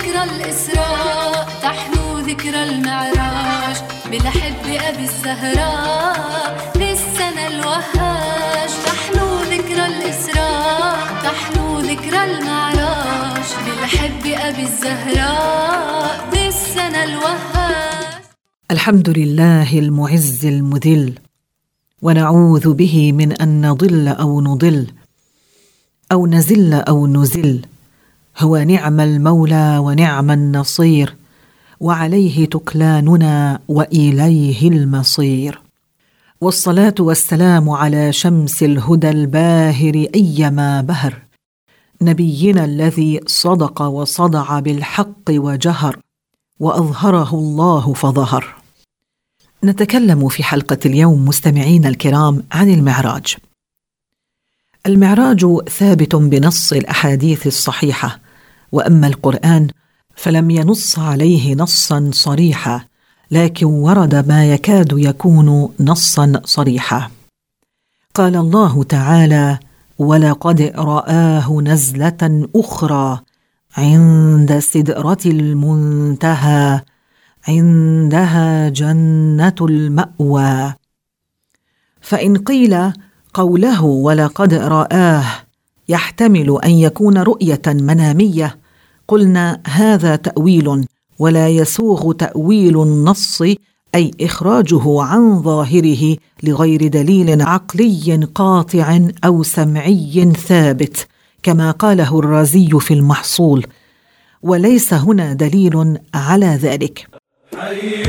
ذكرى الإسراء، تحلو ذكرى المعراج، بالحب أبي الزهراء للسنة الوهاج. تحلو ذكرى الإسراء، تحلو ذكرى المعراج، بالحب أبي الزهراء للسنة الوهاج. الحمد لله المعز المذل، ونعوذ به من أن نضل أو نضل أو نزل أو نزل. هو نعم المولى ونعم النصير، وعليه تكلاننا وإليه المصير. والصلاة والسلام على شمس الهدى الباهر أيما بهر، نبينا الذي صدق وصدع بالحق وجهر، وأظهره الله فظهر. نتكلم في حلقة اليوم مستمعين الكرام عن المعراج. المعراج ثابت بنص الأحاديث الصحيحة، وأما القرآن فلم ينص عليه نصا صريحا، لكن ورد ما يكاد يكون نصا صريحا. قال الله تعالى: ولقد رآه نزلة أخرى عند سدرة المنتهى عندها جنة المأوى. فإن قيل قوله ولقد رآه يحتمل أن يكون رؤية منامية، قلنا هذا تأويل، ولا يسوغ تأويل النص أي إخراجه عن ظاهره لغير دليل عقلي قاطع أو سمعي ثابت، كما قاله الرازي في المحصول، وليس هنا دليل على ذلك. حي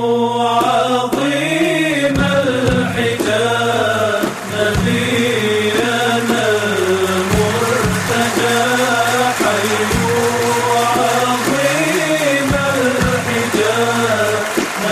عظيم الحجاب نبينا المرتجى، حي عظيم الحجاب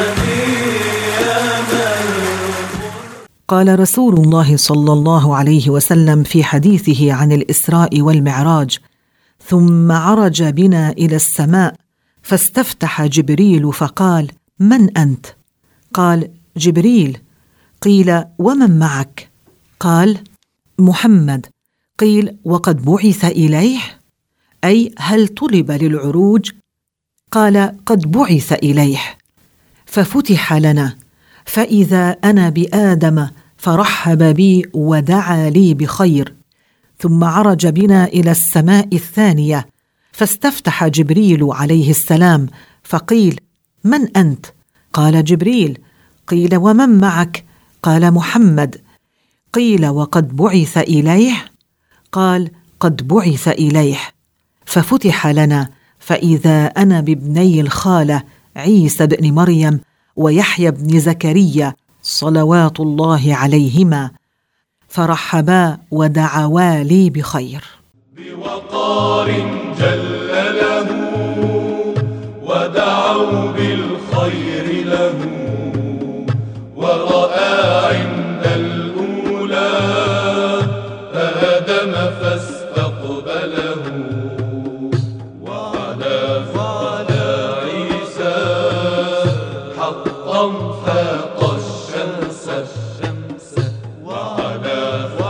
نبينا. قال رسول الله صلى الله عليه وسلم في حديثه عن الإسراء والمعراج: ثم عرج بنا إلى السماء، فاستفتح جبريل فقال: من أنت؟ قال: جبريل. قيل: ومن معك؟ قال: محمد. قيل: وقد بعث إليه؟ أي هل طلب للعروج؟ قال: قد بعث إليه. ففتح لنا، فإذا أنا بآدم، فرحب بي ودعا لي بخير. ثم عرج بنا إلى السماء الثانية، فاستفتح جبريل عليه السلام فقيل: من أنت؟ قال: جبريل. قيل: ومن معك؟ قال: محمد. قيل: وقد بعث إليه؟ قال: قد بعث إليه. ففتح لنا، فإذا أنا بابني الخالة عيسى بن مريم ويحيى بن زكريا صلوات الله عليهما، فرحبا ودعوا لي بخير. بوقار جل له ودعوا بالخير له، ورأى عند الأولى آدم فاستقبله، وعلى عيسى حقا فاق الشمس، وعلى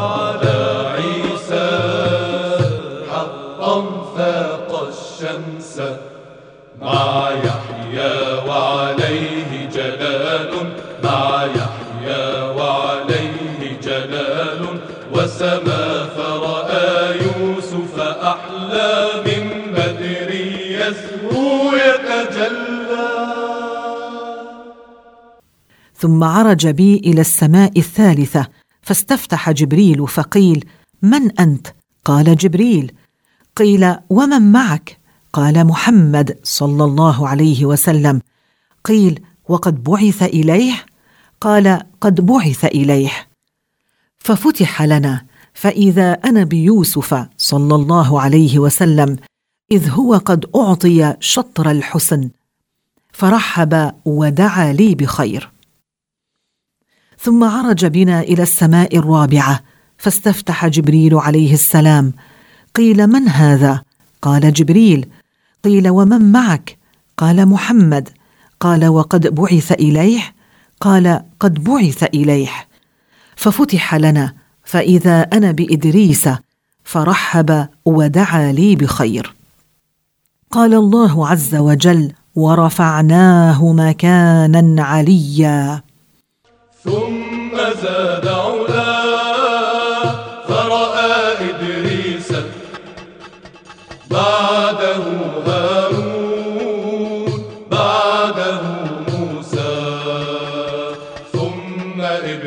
عيسى حقا فاق الشمس، مع يحيى وعليه جلال، مع يحيى وعليه جلال، وسما فرأى يوسف أحلى من بدر يسهو يتجلى. ثم عرج بي إلى السماء الثالثة، فاستفتح جبريل فقيل: من أنت؟ قال: جبريل. قيل: ومن معك؟ قال: محمد صلى الله عليه وسلم. قيل: وقد بعث إليه؟ قال: قد بعث إليه. ففتح لنا، فإذا أنا بيوسف صلى الله عليه وسلم، إذ هو قد أعطي شطر الحسن، فرحب ودعا لي بخير. ثم عرج بنا إلى السماء الرابعة، فاستفتح جبريل عليه السلام. قيل: من هذا؟ قال: جبريل. قيل: ومن معك؟ قال: محمد. قال: وقد بعث إليه؟ قال: قد بعث إليه. ففتح لنا، فإذا أنا بإدريس، فرحب ودعا لي بخير. قال الله عز وجل: ورفعناه مكانا عليا. ثم زاد علا فرأى إدريس بعده هارون بعده موسى ثم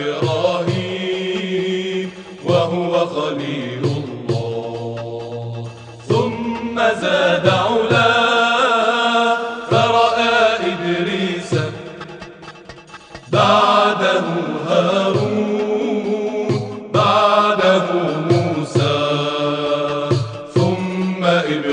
إبراهيم وهو خليل الله. ثم زاد علا فرأى إدريس بعده هارون بعده موسى ثم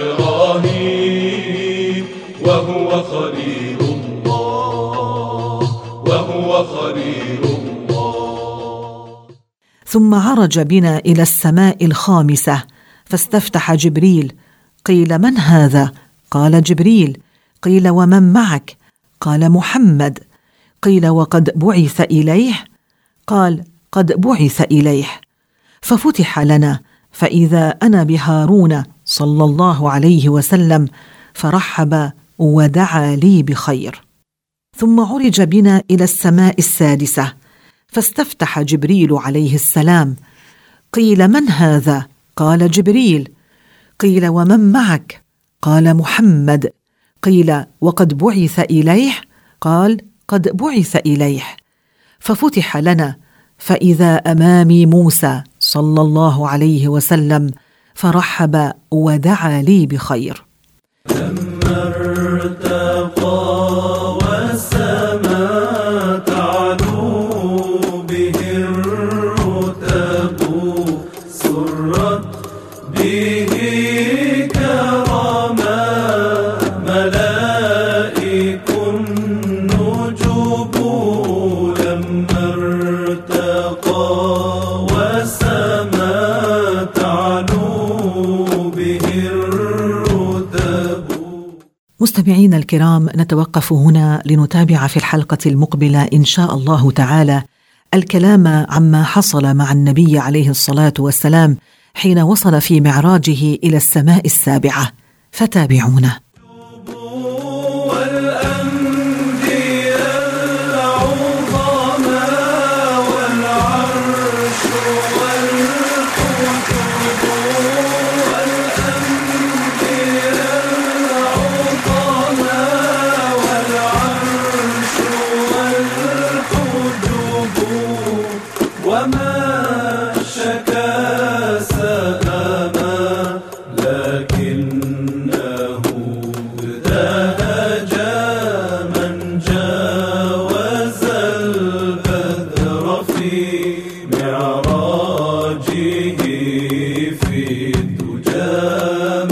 إبراهيم وهو خليل الله وهو خليل الله. ثم عرج بنا إلى السماء الخامسة فاستفتح جبريل. قيل: من هذا؟ قال: جبريل. قيل: ومن معك؟ قال: محمد. قيل: وقد بعث إليه؟ قال: قد بعث إليه. ففتح لنا فإذا أنا بهارون صلى الله عليه وسلم فرحب ودعا لي بخير. ثم عرج بنا إلى السماء السادسة فاستفتح جبريل عليه السلام. قيل: من هذا؟ قال: جبريل. قيل: ومن معك؟ قال: محمد. قيل: وقد بعث إليه؟ قال: قد بعث إليه. ففتح لنا فإذا أمامي موسى صلى الله عليه وسلم فرحب ودعا لي بخير. لما ارتقى والسماء تعلو به الرتب سرت به كرما ملائك النجوب. لما ارتقى والسماء تعلو به الرتب. مستمعين الكرام، نتوقف هنا لنتابع في الحلقة المقبلة إن شاء الله تعالى الكلام عما حصل مع النبي عليه الصلاة والسلام حين وصل في معراجه إلى السماء السابعة، فتابعونا. وما شكا سآما لكنه ابتهج من جاوز البدر في معراجه في الدجى